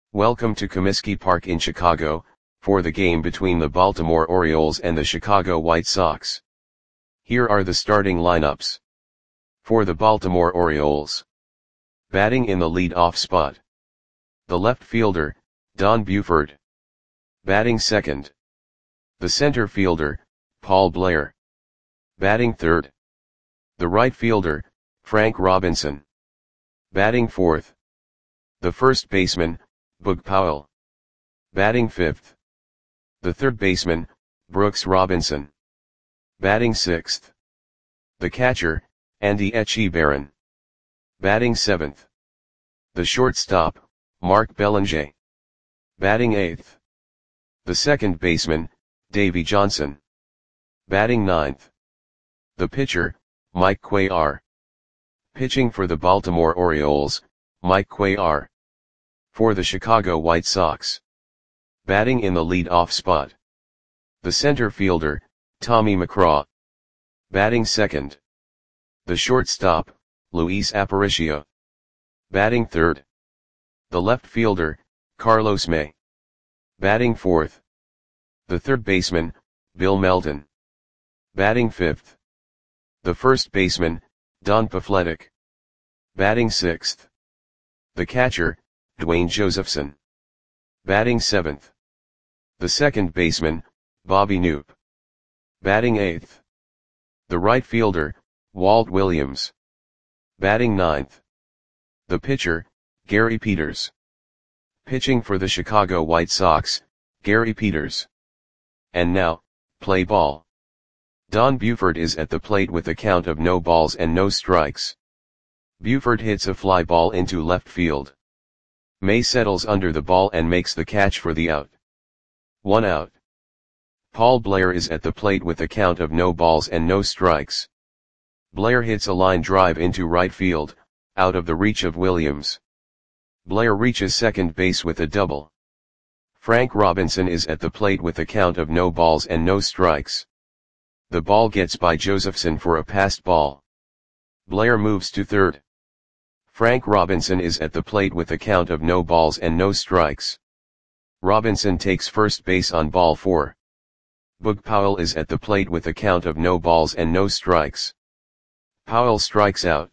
Welcome to Comiskey Park in Chicago, for the game between the Baltimore Orioles and the Chicago White Sox. Here are the starting lineups. For the Baltimore Orioles. Batting in the lead-off spot. The left fielder, Don Buford. Batting second. The center fielder, Paul Blair. Batting third. The right fielder, Frank Robinson. Batting fourth. The first baseman, Boog Powell. Batting fifth. The third baseman, Brooks Robinson. Batting sixth. The catcher, Andy Etchebarren. Batting seventh. The shortstop, Mark Belanger. Batting eighth. The second baseman, Davey Johnson. Batting ninth. The pitcher, Mike Cuellar. Pitching for the Baltimore Orioles, Mike Cuellar. For the Chicago White Sox. Batting in the lead-off spot. The center fielder, Tommy McCraw. Batting second. The shortstop, Luis Aparicio. Batting third. The left fielder, Carlos May. Batting fourth. The third baseman, Bill Melton. Batting fifth. The first baseman, Don Pafletic. Batting sixth. The catcher, Dwayne Josephson. Batting seventh. The second baseman, Bobby Knoop. Batting eighth. The right fielder, Walt Williams. Batting ninth. The pitcher, Gary Peters. Pitching for the Chicago White Sox, Gary Peters. And now, play ball. Don Buford is at the plate with a count of no balls and no strikes. Buford hits a fly ball into left field. May settles under the ball and makes the catch for the out. 1 out. Paul Blair is at the plate with a count of no balls and no strikes. Blair hits a line drive into right field, out of the reach of Williams. Blair reaches second base with a double. Frank Robinson is at the plate with a count of no balls and no strikes. The ball gets by Josephson for a passed ball. Blair moves to third. Frank Robinson is at the plate with a count of no balls and no strikes. Robinson takes first base on ball 4. Boog Powell is at the plate with a count of no balls and no strikes. Powell strikes out.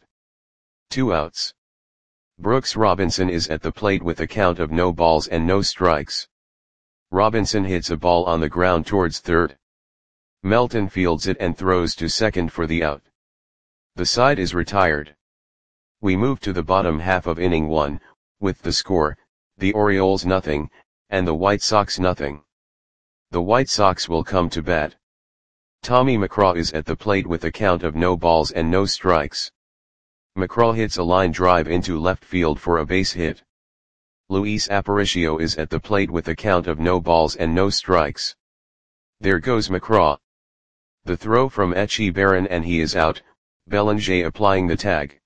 2 outs. Brooks Robinson is at the plate with a count of no balls and no strikes. Robinson hits a ball on the ground towards third. Melton fields it and throws to second for the out. The side is retired. We move to the bottom half of inning 1, with the score, the Orioles nothing, and the White Sox nothing. The White Sox will come to bat. Tommy McCraw is at the plate with a count of no balls and no strikes. McCraw hits a line drive into left field for a base hit. Luis Aparicio is at the plate with a count of no balls and no strikes. There goes McCraw. The throw from Etchebarren and he is out, Belanger applying the tag.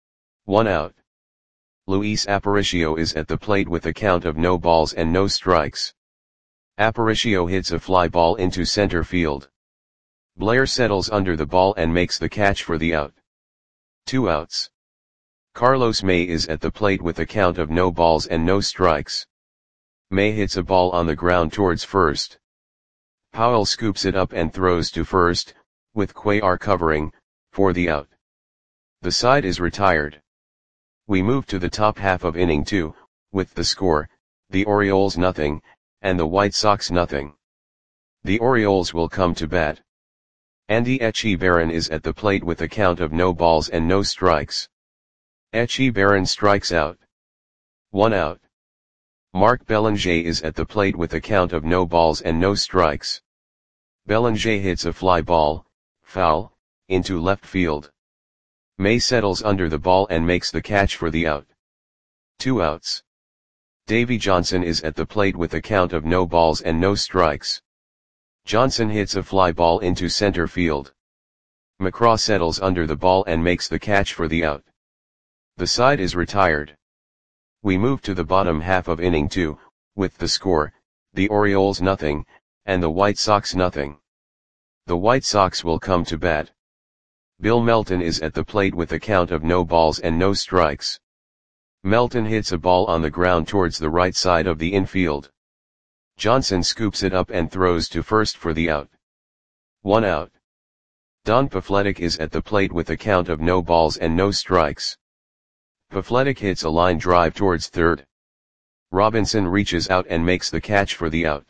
1 out. Luis Aparicio is at the plate with a count of no balls and no strikes. Aparicio hits a fly ball into center field. Blair settles under the ball and makes the catch for the out. 2 outs. Carlos May is at the plate with a count of no balls and no strikes. May hits a ball on the ground towards first. Powell scoops it up and throws to first, with Cuellar covering, for the out. The side is retired. We move to the top half of inning 2, with the score, the Orioles nothing, and the White Sox nothing. The Orioles will come to bat. Andy Etchebarren is at the plate with a count of no balls and no strikes. Etchebarren strikes out. 1 out. Mark Belanger is at the plate with a count of no balls and no strikes. Belanger hits a fly ball, foul, into left field. May settles under the ball and makes the catch for the out. 2 outs. Davey Johnson is at the plate with a count of no balls and no strikes. Johnson hits a fly ball into center field. McCraw settles under the ball and makes the catch for the out. The side is retired. We move to the bottom half of inning 2, with the score, the Orioles nothing, and the White Sox nothing. The White Sox will come to bat. Bill Melton is at the plate with a count of no balls and no strikes. Melton hits a ball on the ground towards the right side of the infield. Johnson scoops it up and throws to first for the out. 1 out. Don Pafletic is at the plate with a count of no balls and no strikes. Pafletic hits a line drive towards third. Robinson reaches out and makes the catch for the out.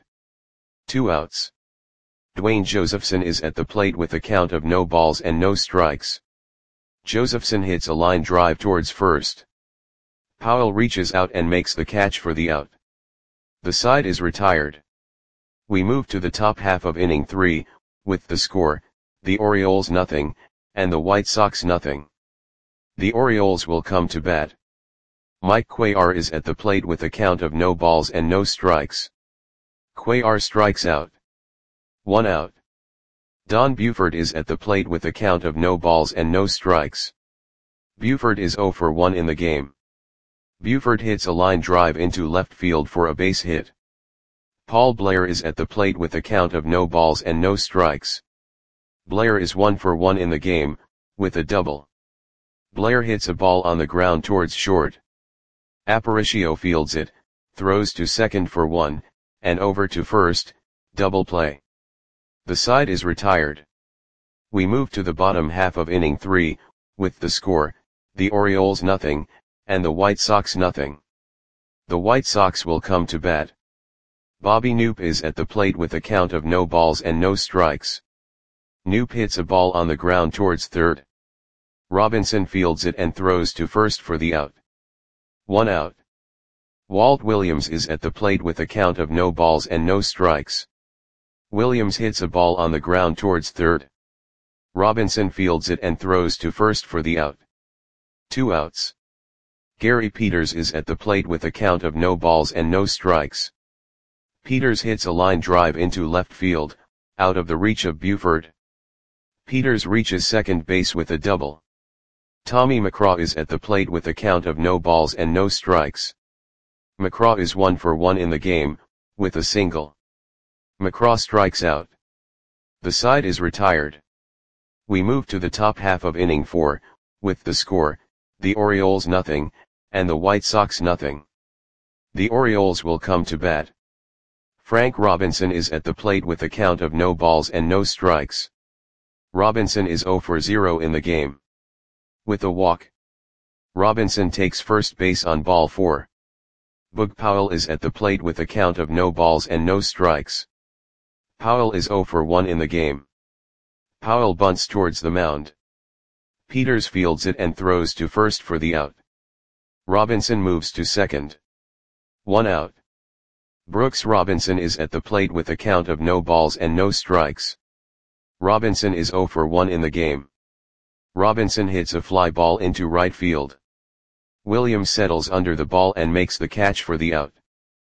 2 outs. Dwayne Josephson is at the plate with a count of no balls and no strikes. Josephson hits a line drive towards first. Powell reaches out and makes the catch for the out. The side is retired. We move to the top half of inning 3, with the score, the Orioles nothing, and the White Sox nothing. The Orioles will come to bat. Mike Cuellar is at the plate with a count of no balls and no strikes. Cuellar strikes out. 1 out. Don Buford is at the plate with a count of no balls and no strikes. Buford is 0 for 1 in the game. Buford hits a line drive into left field for a base hit. Paul Blair is at the plate with a count of no balls and no strikes. Blair is 1 for 1 in the game, with a double. Blair hits a ball on the ground towards short. Aparicio fields it, throws to second for 1, and over to first, double play. The side is retired. We move to the bottom half of inning 3, with the score, the Orioles nothing, and the White Sox nothing. The White Sox will come to bat. Bobby Knoop is at the plate with a count of no balls and no strikes. Knoop hits a ball on the ground towards third. Robinson fields it and throws to first for the out. 1 out. Walt Williams is at the plate with a count of no balls and no strikes. Williams hits a ball on the ground towards third. Robinson fields it and throws to first for the out. 2 outs. Gary Peters is at the plate with a count of no balls and no strikes. Peters hits a line drive into left field, out of the reach of Buford. Peters reaches second base with a double. Tommy McCraw is at the plate with a count of no balls and no strikes. McCraw is 1 for 1 in the game, with a single. McCraw strikes out. The side is retired. We move to the top half of inning 4, with the score, the Orioles nothing, and the White Sox nothing. The Orioles will come to bat. Frank Robinson is at the plate with a count of no balls and no strikes. Robinson is 0 for 0 in the game. With a walk. Robinson takes first base on ball 4. Boog Powell is at the plate with a count of no balls and no strikes. Powell is 0 for 1 in the game. Powell bunts towards the mound. Peters fields it and throws to first for the out. Robinson moves to second. 1 out. Brooks Robinson is at the plate with a count of no balls and no strikes. Robinson is 0 for 1 in the game. Robinson hits a fly ball into right field. Williams settles under the ball and makes the catch for the out.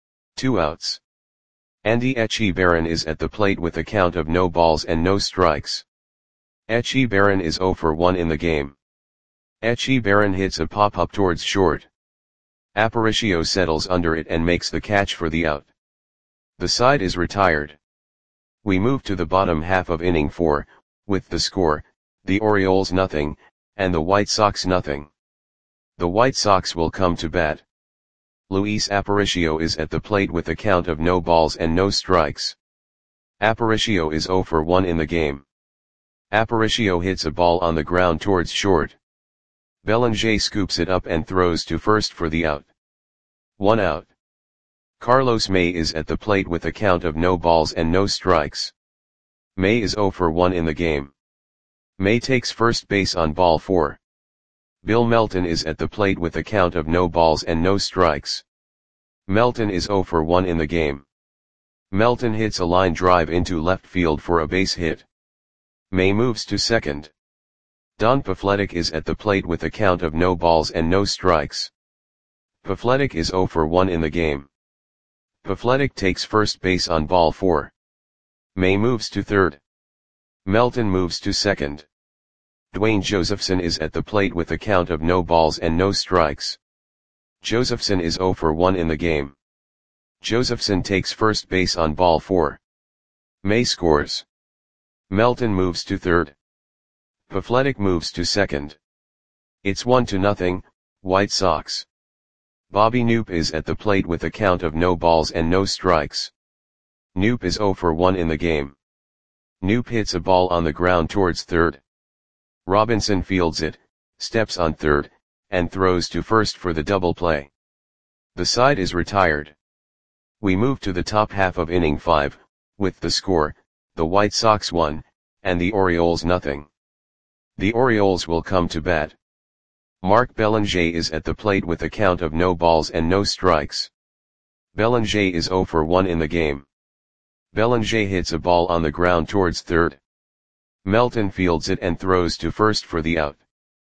2 outs. Andy Etchebarren is at the plate with a count of no balls and no strikes. Etchebarren is 0 for 1 in the game. Etchebarren hits a pop-up towards short. Aparicio settles under it and makes the catch for the out. The side is retired. We move to the bottom half of inning 4, with the score, the Orioles nothing, and the White Sox nothing. The White Sox will come to bat. Luis Aparicio is at the plate with a count of no balls and no strikes. Aparicio is 0 for 1 in the game. Aparicio hits a ball on the ground towards short. Bellinger scoops it up and throws to first for the out. 1 out. Carlos May is at the plate with a count of no balls and no strikes. May is 0 for 1 in the game. May takes first base on ball 4. Bill Melton is at the plate with a count of no balls and no strikes. Melton is 0 for 1 in the game. Melton hits a line drive into left field for a base hit. May moves to second. Don Pafletic is at the plate with a count of no balls and no strikes. Pafletic is 0 for 1 in the game. Pafletic takes first base on ball 4. May moves to third. Melton moves to second. Dwayne Josephson is at the plate with a count of no balls and no strikes. Josephson is 0 for 1 in the game. Josephson takes first base on ball 4. May scores. Melton moves to third. Pafletic moves to second. It's 1-0, White Sox. Bobby Knoop is at the plate with a count of no balls and no strikes. Knoop is 0 for 1 in the game. Knoop hits a ball on the ground towards third. Robinson fields it, steps on third, and throws to first for the double play. The side is retired. We move to the top half of inning 5, with the score, the White Sox 1, and the Orioles nothing. The Orioles will come to bat. Mark Belanger is at the plate with a count of no balls and no strikes. Belanger is 0 for 1 in the game. Belanger hits a ball on the ground towards third. Melton fields it and throws to first for the out.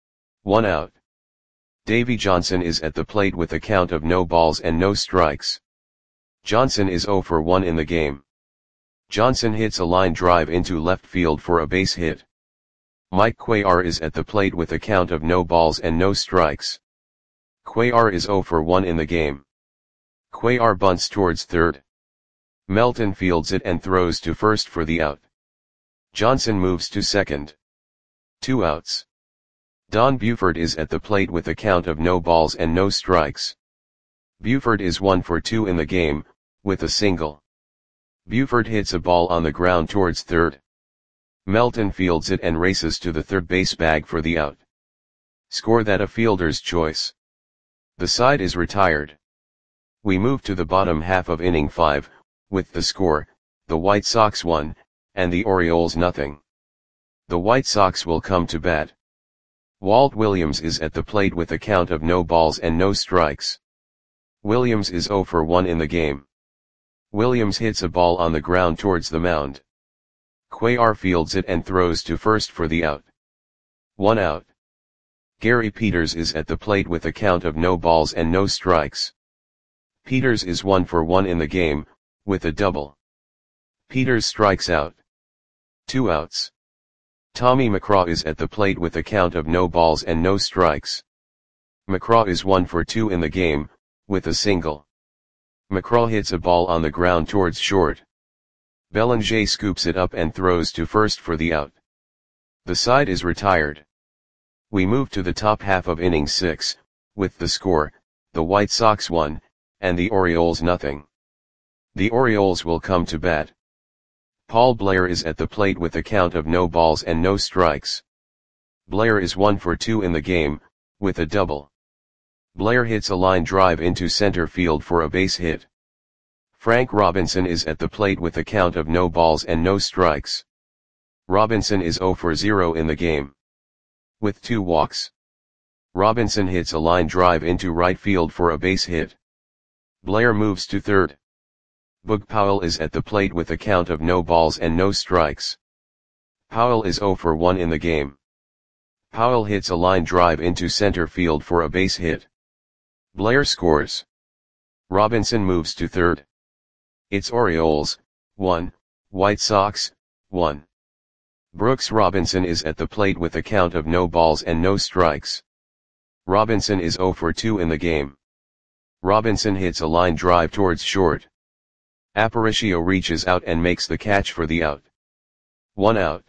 1 out. Davy Johnson is at the plate with a count of no balls and no strikes. Johnson is 0 for 1 in the game. Johnson hits a line drive into left field for a base hit. Mike Cuellar is at the plate with a count of no balls and no strikes. Cuellar is 0 for 1 in the game. Cuellar bunts towards third. Melton fields it and throws to first for the out. Johnson moves to second. 2 outs. Don Buford is at the plate with a count of no balls and no strikes. Buford is 1 for 2 in the game, with a single. Buford hits a ball on the ground towards third. Melton fields it and races to the third base bag for the out. Score that a fielder's choice. The side is retired. We move to the bottom half of inning 5, with the score, the White Sox 1, and the Orioles nothing. The White Sox will come to bat. Walt Williams is at the plate with a count of no balls and no strikes. Williams is 0 for 1 in the game. Williams hits a ball on the ground towards the mound. Cuellar fields it and throws to first for the out. 1 out. Gary Peters is at the plate with a count of no balls and no strikes. Peters is 1 for 1 in the game, with a double. Peters strikes out. 2 outs. Tommy McCraw is at the plate with a count of no balls and no strikes. McCraw is 1 for 2 in the game, with a single. McCraw hits a ball on the ground towards short. Belanger scoops it up and throws to first for the out. The side is retired. We move to the top half of inning 6, with the score, the White Sox 1, and the Orioles nothing. The Orioles will come to bat. Paul Blair is at the plate with a count of no balls and no strikes. Blair is 1 for 2 in the game, with a double. Blair hits a line drive into center field for a base hit. Frank Robinson is at the plate with a count of no balls and no strikes. Robinson is 0 for 0 in the game. With 2 walks. Robinson hits a line drive into right field for a base hit. Blair moves to third. Boog Powell is at the plate with a count of no balls and no strikes. Powell is 0 for 1 in the game. Powell hits a line drive into center field for a base hit. Blair scores. Robinson moves to third. It's Orioles, 1, White Sox, 1. Brooks Robinson is at the plate with a count of no balls and no strikes. Robinson is 0 for 2 in the game. Robinson hits a line drive towards short. Aparicio reaches out and makes the catch for the out. 1 out.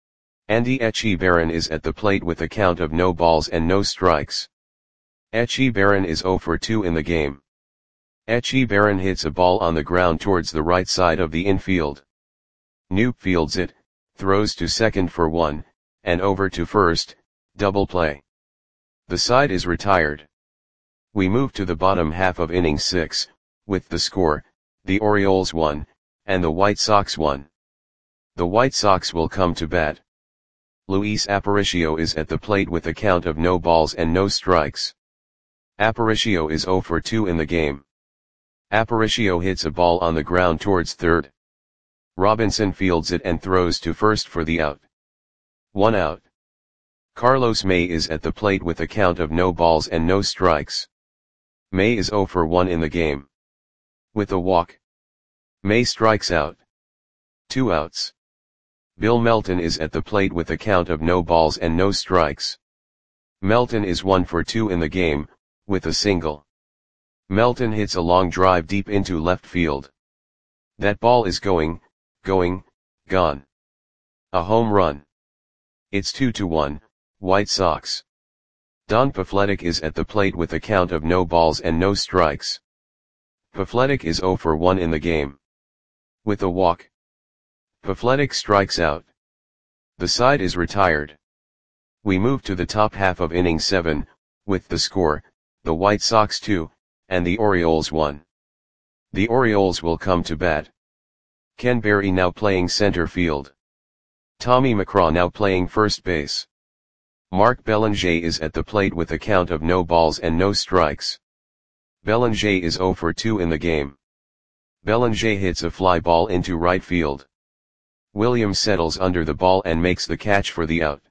Andy Etchebarren is at the plate with a count of no balls and no strikes. Etchebarren is 0 for 2 in the game. Etchebarren hits a ball on the ground towards the right side of the infield. Knoop fields it, throws to second for 1, and over to first, double play. The side is retired. We move to the bottom half of inning 6, with the score, the Orioles 1, and the White Sox 1. The White Sox will come to bat. Luis Aparicio is at the plate with a count of no balls and no strikes. Aparicio is 0 for 2 in the game. Aparicio hits a ball on the ground towards third. Robinson fields it and throws to first for the out. 1 out. Carlos May is at the plate with a count of no balls and no strikes. May is 0 for 1 in the game. With a walk. May strikes out. 2 outs. Bill Melton is at the plate with a count of no balls and no strikes. Melton is 1 for 2 in the game, with a single. Melton hits a long drive deep into left field. That ball is going, gone. A home run. It's 2-1, White Sox. Don Pafletic is at the plate with a count of no balls and no strikes. Pafletic is 0 for 1 in the game. With a walk, Pafletic strikes out. The side is retired. We move to the top half of inning 7, with the score, the White Sox 2, and the Orioles 1. The Orioles will come to bat. Ken Berry now playing center field. Tommy McCraw now playing first base. Mark Belanger is at the plate with a count of no balls and no strikes. Belanger is 0 for 2 in the game. Belanger hits a fly ball into right field. Williams settles under the ball and makes the catch for the out.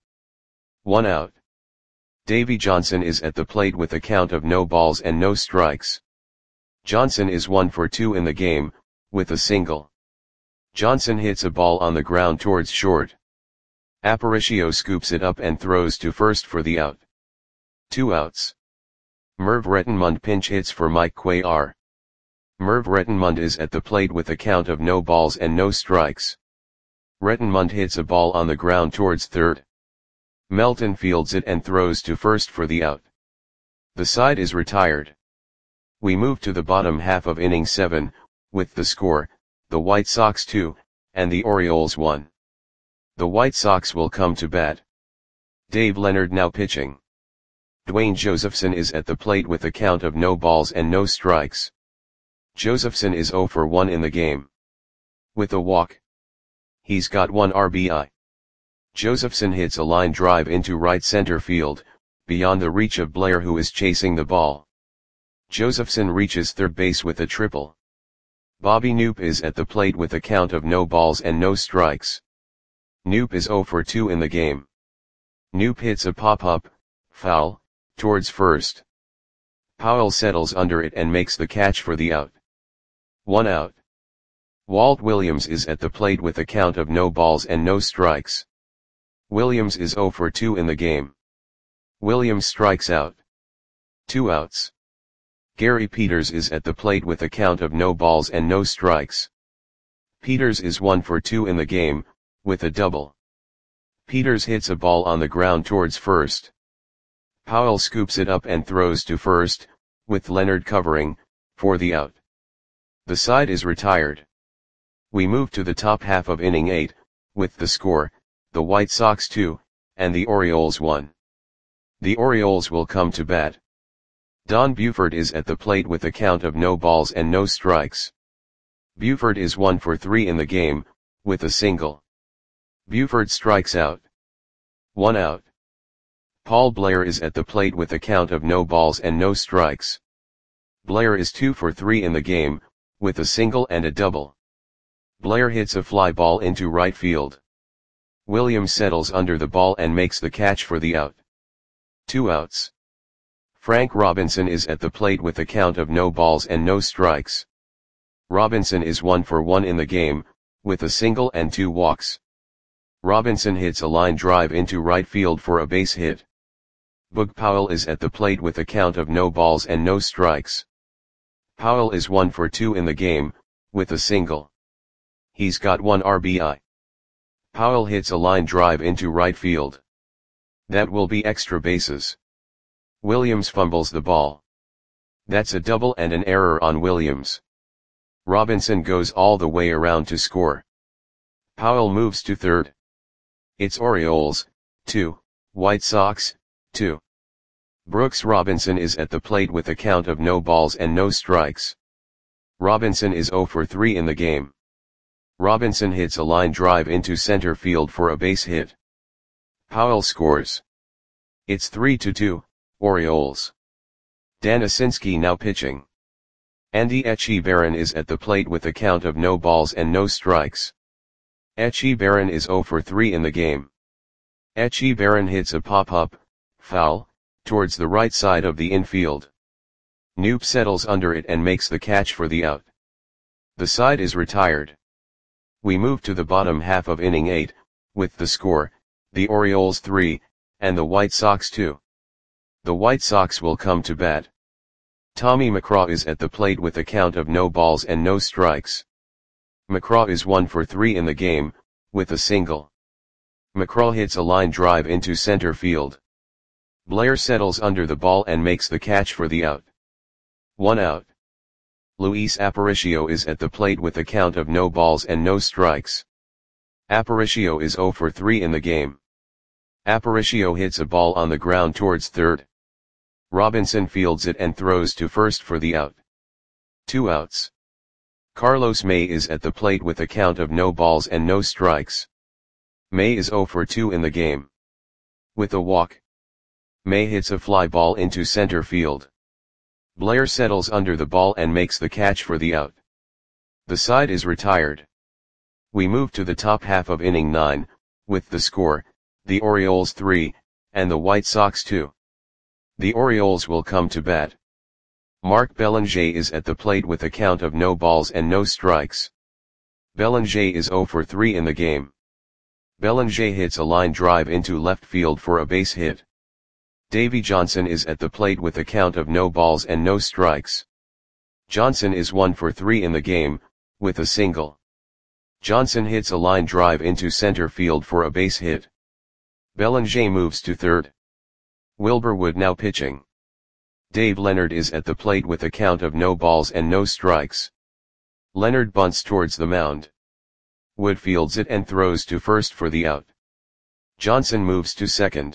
1 out. Davy Johnson is at the plate with a count of no balls and no strikes. Johnson is 1 for 2 in the game, with a single. Johnson hits a ball on the ground towards short. Aparicio scoops it up and throws to first for the out. 2 outs. Merv Rettenmund pinch hits for Mike Cuellar. Merv Rettenmund is at the plate with a count of no balls and no strikes. Rettenmund hits a ball on the ground towards third. Melton fields it and throws to first for the out. The side is retired. We move to the bottom half of inning 7, with the score, the White Sox 2, and the Orioles 1. The White Sox will come to bat. Dave Leonard now pitching. Dwayne Josephson is at the plate with a count of no balls and no strikes. Josephson is 0 for 1 in the game. With a walk, he's got 1 RBI. Josephson hits a line drive into right center field, beyond the reach of Blair, who is chasing the ball. Josephson reaches third base with a triple. Bobby Knoop is at the plate with a count of no balls and no strikes. Knoop is 0 for 2 in the game. Knoop hits a pop-up, foul, towards first. Powell settles under it and makes the catch for the out. 1 out. Walt Williams is at the plate with a count of no balls and no strikes. Williams is 0 for 2 in the game. Williams strikes out. 2 outs. Gary Peters is at the plate with a count of no balls and no strikes. Peters is 1 for 2 in the game, with a double. Peters hits a ball on the ground towards first. Powell scoops it up and throws to first, with Leonard covering, for the out. The side is retired. We move to the top half of inning 8, with the score, the White Sox 2, and the Orioles 1. The Orioles will come to bat. Don Buford is at the plate with a count of no balls and no strikes. Buford is 1 for 3 in the game, with a single. Buford strikes out. 1 out. Paul Blair is at the plate with a count of no balls and no strikes. Blair is 2 for 3 in the game, with a single and a double. Blair hits a fly ball into right field. Williams settles under the ball and makes the catch for the out. 2 outs. Frank Robinson is at the plate with a count of no balls and no strikes. Robinson is 1 for 1 in the game, with a single and 2 walks. Robinson hits a line drive into right field for a base hit. Boog Powell is at the plate with a count of no balls and no strikes. Powell is 1 for 2 in the game, with a single. He's got 1 RBI. Powell hits a line drive into right field. That will be extra bases. Williams fumbles the ball. That's a double and an error on Williams. Robinson goes all the way around to score. Powell moves to third. It's Orioles, 2, White Sox, 2. Brooks Robinson is at the plate with a count of no balls and no strikes. Robinson is 0 for 3 in the game. Robinson hits a line drive into center field for a base hit. Powell scores. It's 3-2, Orioles. Dan Asinski now pitching. Andy Echeverren is at the plate with a count of no balls and no strikes. Echeverren is 0 for 3 in the game. Echeverren hits a pop-up, foul, towards the right side of the infield. Knoop settles under it and makes the catch for the out. The side is retired. We move to the bottom half of inning 8, with the score, the Orioles 3, and the White Sox 2. The White Sox will come to bat. Tommy McCraw is at the plate with a count of no balls and no strikes. McCraw is 1 for 3 in the game, with a single. McCraw hits a line drive into center field. Blair settles under the ball and makes the catch for the out. 1 out. Luis Aparicio is at the plate with a count of no balls and no strikes. Aparicio is 0 for 3 in the game. Aparicio hits a ball on the ground towards third. Robinson fields it and throws to first for the out. 2 outs. Carlos May is at the plate with a count of no balls and no strikes. May is 0 for 2 in the game. With a walk, May hits a fly ball into center field. Blair settles under the ball and makes the catch for the out. The side is retired. We move to the top half of inning 9, with the score, the Orioles 3, and the White Sox 2. The Orioles will come to bat. Mark Belanger is at the plate with a count of no balls and no strikes. Belanger is 0 for 3 in the game. Belanger hits a line drive into left field for a base hit. Davey Johnson is at the plate with a count of no balls and no strikes. Johnson is 1 for 3 in the game, with a single. Johnson hits a line drive into center field for a base hit. Belanger moves to third. Wilbur Wood now pitching. Dave Leonard is at the plate with a count of no balls and no strikes. Leonard bunts towards the mound. Wood fields it and throws to first for the out. Johnson moves to second.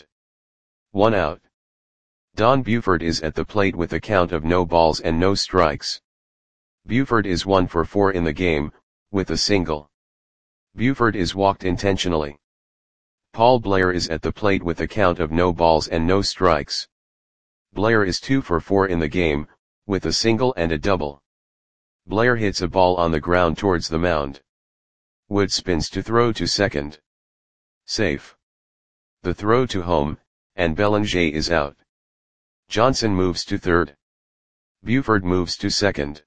1 out. Don Buford is at the plate with a count of no balls and no strikes. Buford is 1 for 4 in the game, with a single. Buford is walked intentionally. Paul Blair is at the plate with a count of no balls and no strikes. Blair is 2 for 4 in the game, with a single and a double. Blair hits a ball on the ground towards the mound. Wood spins to throw to second. Safe. The throw to home, and Belanger is out. Johnson moves to third. Buford moves to second.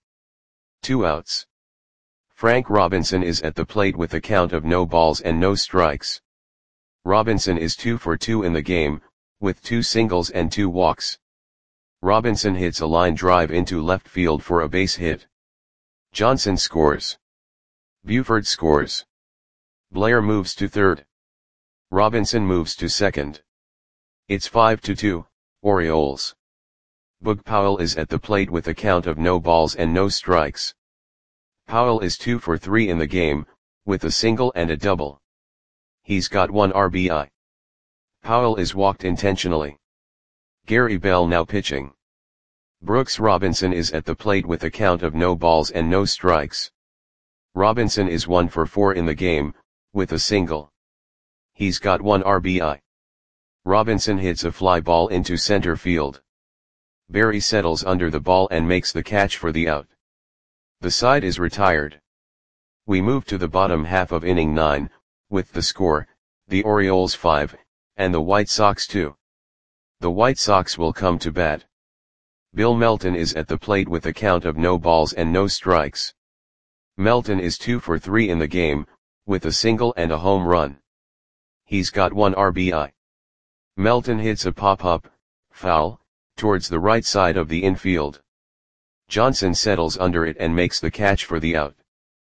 2 outs. Frank Robinson is at the plate with a count of no balls and no strikes. Robinson is 2 for 2 in the game, with 2 singles and 2 walks. Robinson hits a line drive into left field for a base hit. Johnson scores. Buford scores. Blair moves to third. Robinson moves to second. It's 5-2, Orioles. Boog Powell is at the plate with a count of no balls and no strikes. Powell is 2 for 3 in the game, with a single and a double. He's got 1 RBI. Powell is walked intentionally. Gary Bell now pitching. Brooks Robinson is at the plate with a count of no balls and no strikes. Robinson is 1 for 4 in the game, with a single. He's got 1 RBI. Robinson hits a fly ball into center field. Barry settles under the ball and makes the catch for the out. The side is retired. We move to the bottom half of inning 9, with the score, the Orioles 5, and the White Sox 2. The White Sox will come to bat. Bill Melton is at the plate with a count of no balls and no strikes. Melton is 2 for 3 in the game, with a single and a home run. He's got 1 RBI. Melton hits a pop-up, foul, towards the right side of the infield. Johnson settles under it and makes the catch for the out.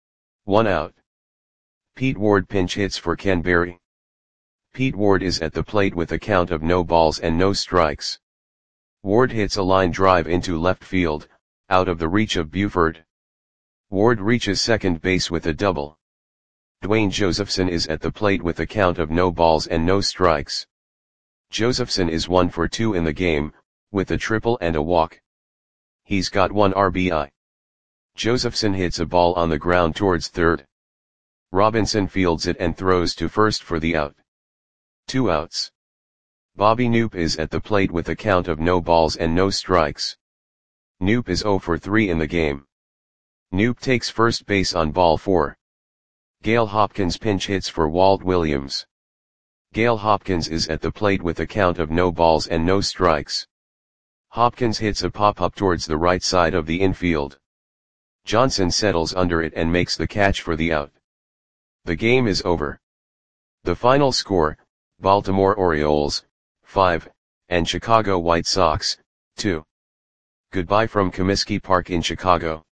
1 out. Pete Ward pinch hits for Ken Berry. Pete Ward is at the plate with a count of no balls and no strikes. Ward hits a line drive into left field, out of the reach of Buford. Ward reaches second base with a double. Dwayne Josephson is at the plate with a count of no balls and no strikes. Josephson is 1 for 2 in the game, with a triple and a walk. He's got 1 RBI. Josephson hits a ball on the ground towards third. Robinson fields it and throws to first for the out. 2 outs. Bobby Knoop is at the plate with a count of no balls and no strikes. Knoop is 0 for 3 in the game. Knoop takes first base on ball 4. Gale Hopkins pinch hits for Walt Williams. Gale Hopkins is at the plate with a count of no balls and no strikes. Hopkins hits a pop-up towards the right side of the infield. Johnson settles under it and makes the catch for the out. The game is over. The final score, Baltimore Orioles, 5, and Chicago White Sox, 2. Goodbye from Comiskey Park in Chicago.